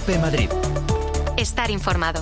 COPE Madrid. Estar informado.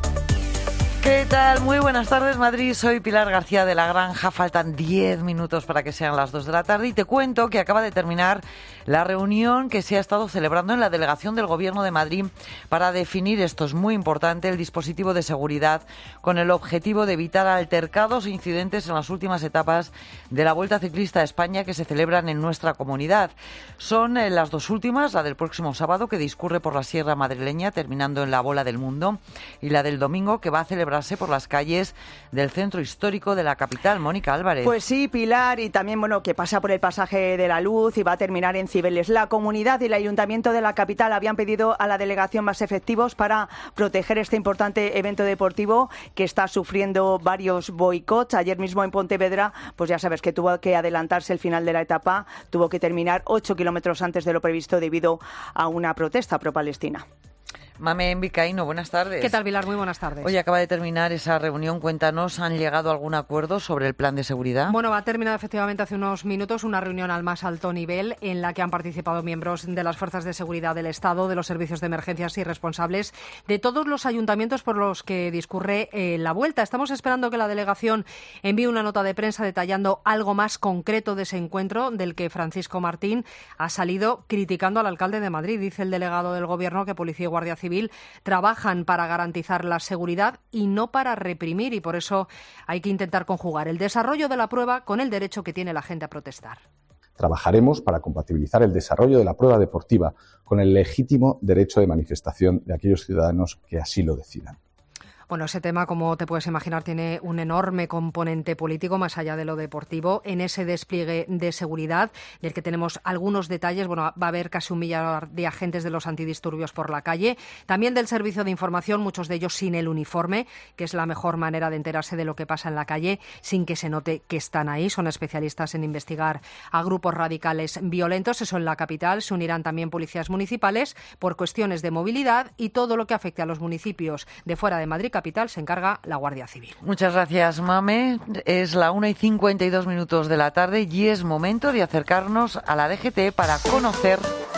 ¿Qué tal? Muy buenas tardes, Madrid. Soy Pilar García de la Granja. Faltan 10 minutos para que sean las 2 de la tarde y te cuento que acaba de terminar la reunión que se ha estado celebrando en la delegación del Gobierno de Madrid para definir, esto es muy importante, el dispositivo de seguridad con el objetivo de evitar altercados e incidentes en las últimas etapas de la Vuelta Ciclista a España que se celebran en nuestra comunidad. Son las dos últimas, la del próximo sábado que discurre por la Sierra Madrileña terminando en la Bola del Mundo y la del domingo que va a celebrarse por las calles del centro histórico de la capital. Mónica Álvarez. Pues sí, Pilar, y también que pasa por el pasaje de la Luz y va a terminar en Cibeles. La comunidad y el ayuntamiento de la capital habían pedido a la delegación más efectivos para proteger este importante evento deportivo que está sufriendo varios boicots. Ayer mismo en Pontevedra, pues ya sabes que tuvo que adelantarse el final de la etapa, tuvo que terminar 8 kilómetros antes de lo previsto debido a una protesta pro-palestina. Mame Vicaíno, buenas tardes. ¿Qué tal, Pilar? Muy buenas tardes. Hoy acaba de terminar esa reunión. Cuéntanos, ¿han llegado a algún acuerdo sobre el plan de seguridad? Bueno, ha terminado efectivamente hace unos minutos una reunión al más alto nivel en la que han participado miembros de las fuerzas de seguridad del Estado, de los servicios de emergencias y responsables de todos los ayuntamientos por los que discurre la Vuelta. Estamos esperando que la delegación envíe una nota de prensa detallando algo más concreto de ese encuentro del que Francisco Martín ha salido criticando al alcalde de Madrid. Dice el delegado del Gobierno que Policía y Guardia Civil trabajan para garantizar la seguridad y no para reprimir, y por eso hay que intentar conjugar el desarrollo de la prueba con el derecho que tiene la gente a protestar. Trabajaremos para compatibilizar el desarrollo de la prueba deportiva con el legítimo derecho de manifestación de aquellos ciudadanos que así lo decidan. Bueno, ese tema, como te puedes imaginar, tiene un enorme componente político más allá de lo deportivo. En ese despliegue de seguridad, del que tenemos algunos detalles, va a haber casi 1 millar de agentes de los antidisturbios por la calle. También del servicio de información, muchos de ellos sin el uniforme, que es la mejor manera de enterarse de lo que pasa en la calle sin que se note que están ahí. Son especialistas en investigar a grupos radicales violentos. Eso en la capital. Se unirán también policías municipales por cuestiones de movilidad y todo lo que afecte a los municipios de fuera de Madrid capital se encarga la Guardia Civil. Muchas gracias, Mame. Es la 1:52 de la tarde y es momento de acercarnos a la DGT para conocer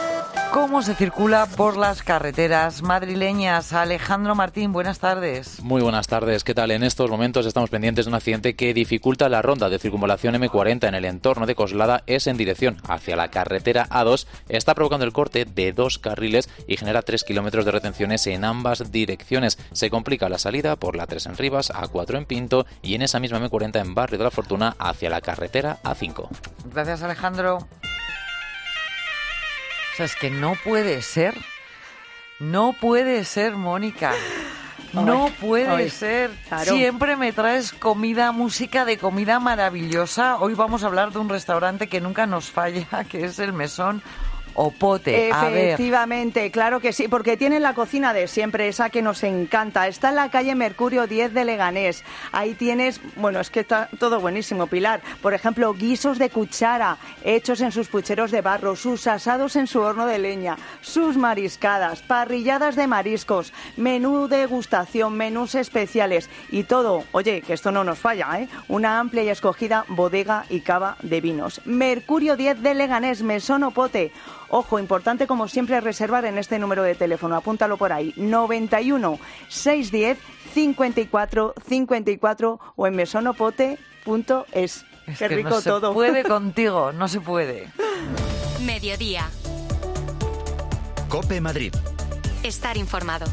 cómo se circula por las carreteras madrileñas. Alejandro Martín, buenas tardes. Muy buenas tardes. ¿Qué tal? En estos momentos estamos pendientes de un accidente que dificulta la ronda de circunvalación M40 en el entorno de Coslada. Es en dirección hacia la carretera A2. Está provocando el corte de 2 carriles y genera 3 kilómetros de retenciones en ambas direcciones. Se complica la salida por la 3 en Rivas, A4 en Pinto y en esa misma M40 en Barrio de la Fortuna hacia la carretera A5. Gracias, Alejandro. O sea, es que no puede ser, Mónica. No puede ser. Claro. Siempre me traes comida, música de comida maravillosa. Hoy vamos a hablar de un restaurante que nunca nos falla, que es el Mesón Opote. Efectivamente, claro que sí, porque tienen la cocina de siempre, esa que nos encanta. Está en la calle Mercurio 10 de Leganés. Ahí tienes, es que está todo buenísimo, Pilar. Por ejemplo, guisos de cuchara, hechos en sus pucheros de barro, sus asados en su horno de leña, sus mariscadas, parrilladas de mariscos, menú degustación, menús especiales y todo. Oye, que esto no nos falla, ¿eh? Una amplia y escogida bodega y cava de vinos. Mercurio 10 de Leganés, Mesón Opote. Ojo, importante como siempre reservar en este número de teléfono, apúntalo por ahí, 91 610 54 54 o en mesonopote.es. Qué rico no todo. Se puede contigo, no se puede. Mediodía. COPE Madrid. Estar informado.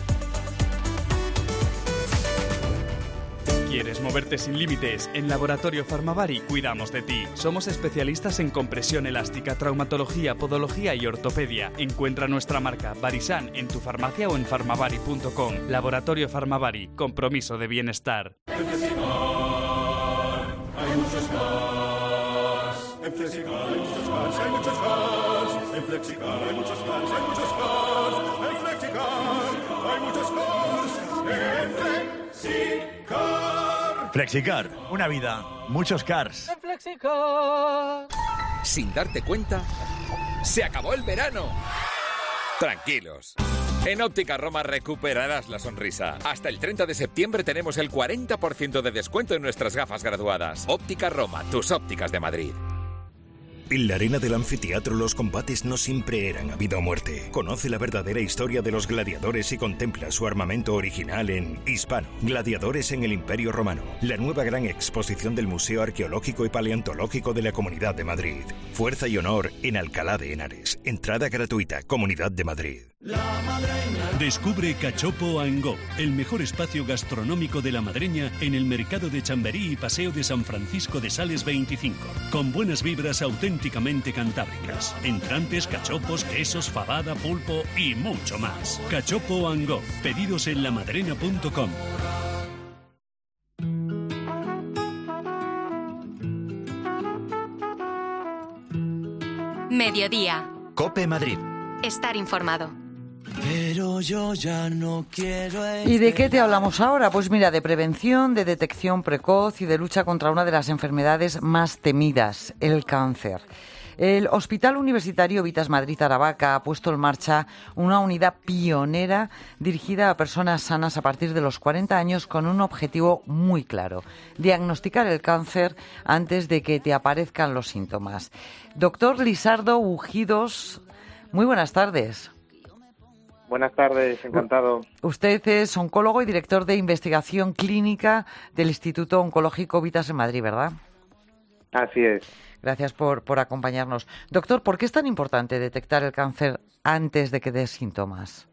¿Quieres moverte sin límites? En Laboratorio Farmavari cuidamos de ti. Somos especialistas en compresión elástica, traumatología, podología y ortopedia. Encuentra nuestra marca Varisan en tu farmacia o en farmavari.com. Laboratorio Farmavari, compromiso de bienestar. En Flexicar hay muchos más. En Flexicar hay muchos más, hay muchos más. En Flexicar hay muchos más, hay muchos más. En Flexicar hay muchos más. En Flexicar. Flexicar, una vida, muchos cars. En Flexicar. Sin darte cuenta, ¡se acabó el verano! Tranquilos. En Óptica Roma recuperarás la sonrisa. Hasta el 30 de septiembre tenemos el 40% de descuento en nuestras gafas graduadas. Óptica Roma, tus ópticas de Madrid. En la arena del anfiteatro los combates no siempre eran a vida o muerte. Conoce la verdadera historia de los gladiadores y contempla su armamento original en Hispano, Gladiadores en el Imperio Romano, la nueva gran exposición del Museo Arqueológico y Paleontológico de la Comunidad de Madrid. Fuerza y honor en Alcalá de Henares. Entrada gratuita, Comunidad de Madrid. Descubre Cachopo & Go, el mejor espacio gastronómico de La Madreña en el mercado de Chamberí y Paseo de San Francisco de Sales 25, con buenas vibras auténticamente cantábricas, entrantes, cachopos, quesos, fabada, pulpo y mucho más. Cachopo & Go, pedidos en lamadrena.com. Mediodía. COPE Madrid. Estar informado. Pero yo ya no quiero... ¿Y de qué te hablamos ahora? Pues mira, de prevención, de detección precoz y de lucha contra una de las enfermedades más temidas, el cáncer. El Hospital Universitario Vitas Madrid Aravaca ha puesto en marcha una unidad pionera dirigida a personas sanas a partir de los 40 años con un objetivo muy claro: diagnosticar el cáncer antes de que te aparezcan los síntomas. Doctor Lisardo Ujidos, muy buenas tardes. Buenas tardes, encantado. Usted es oncólogo y director de investigación clínica del Instituto Oncológico Vitas en Madrid, ¿verdad? Así es. Gracias por acompañarnos. Doctor, ¿por qué es tan importante detectar el cáncer antes de que dé síntomas?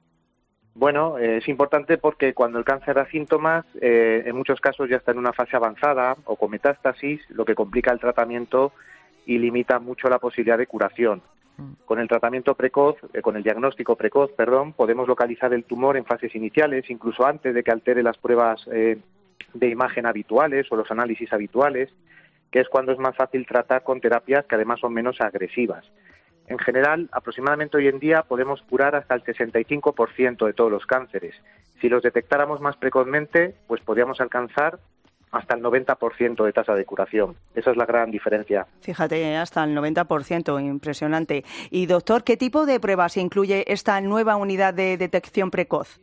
Bueno, es importante porque cuando el cáncer da síntomas, en muchos casos ya está en una fase avanzada o con metástasis, lo que complica el tratamiento y limita mucho la posibilidad de curación. Con el tratamiento precoz, con el diagnóstico precoz, podemos localizar el tumor en fases iniciales, incluso antes de que altere las pruebas de imagen habituales o los análisis habituales, que es cuando es más fácil tratar con terapias que además son menos agresivas. En general, aproximadamente hoy en día podemos curar hasta el 65% de todos los cánceres. Si los detectáramos más precozmente, pues podríamos alcanzar hasta el 90% de tasa de curación. Esa es la gran diferencia. Fíjate, hasta el 90%, impresionante. Y doctor, ¿qué tipo de pruebas incluye esta nueva unidad de detección precoz?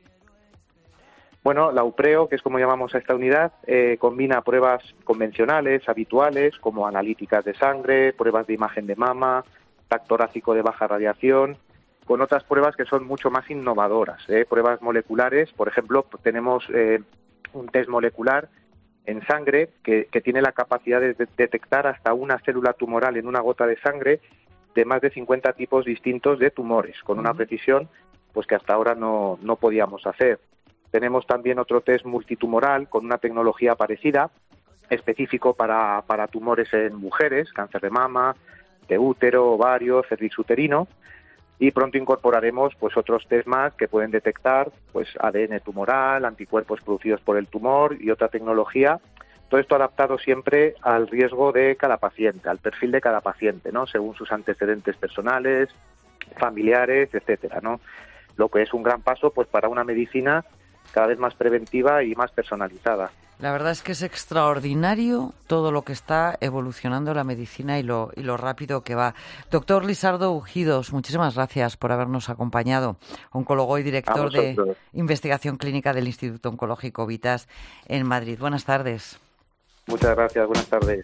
Bueno, la UPREO, que es como llamamos a esta unidad, combina pruebas convencionales, habituales, como analíticas de sangre, pruebas de imagen de mama, TAC torácico de baja radiación, con otras pruebas que son mucho más innovadoras. Pruebas moleculares, por ejemplo, tenemos un test molecular en sangre que tiene la capacidad de detectar hasta una célula tumoral en una gota de sangre de más de 50 tipos distintos de tumores, con una precisión pues que hasta ahora no podíamos hacer. Tenemos también otro test multitumoral con una tecnología parecida, específico para tumores en mujeres, cáncer de mama, de útero, ovario, cervix uterino, y pronto incorporaremos pues otros test más que pueden detectar pues ADN tumoral, anticuerpos producidos por el tumor y otra tecnología. Todo esto adaptado siempre al riesgo de cada paciente, al perfil de cada paciente, ¿no? Según sus antecedentes personales, familiares, etcétera, ¿no? Lo que es un gran paso pues para una medicina cada vez más preventiva y más personalizada. La verdad es que es extraordinario todo lo que está evolucionando la medicina y lo rápido que va. Doctor Lisardo Ujidos, muchísimas gracias por habernos acompañado, oncólogo y director de investigación clínica del Instituto Oncológico Vitas en Madrid. Buenas tardes. Muchas gracias, buenas tardes.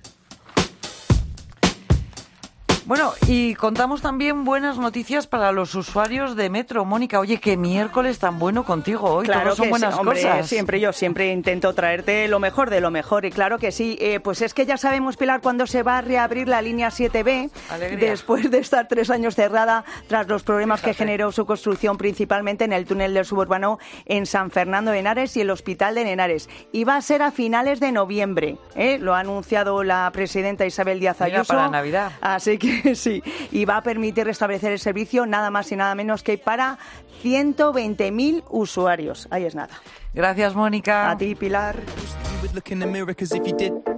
Bueno, y contamos también buenas noticias para los usuarios de Metro. Mónica, oye, qué miércoles tan bueno contigo hoy. Claro, todos son que buenas sí, hombre, cosas. Siempre intento traerte lo mejor de lo mejor. Y claro que sí, pues es que ya sabemos, Pilar, cuándo se va a reabrir la línea 7B. Alegría. Después de estar 3 años cerrada tras los problemas que generó su construcción, principalmente en el túnel del suburbano en San Fernando de Henares y el Hospital de Henares. Y va a ser a finales de noviembre, lo ha anunciado la presidenta Isabel Díaz Ayuso. Mira, para Navidad. Así que sí, y va a permitir restablecer el servicio nada más y nada menos que para 120.000 usuarios. Ahí es nada. Gracias, Mónica. A ti, Pilar.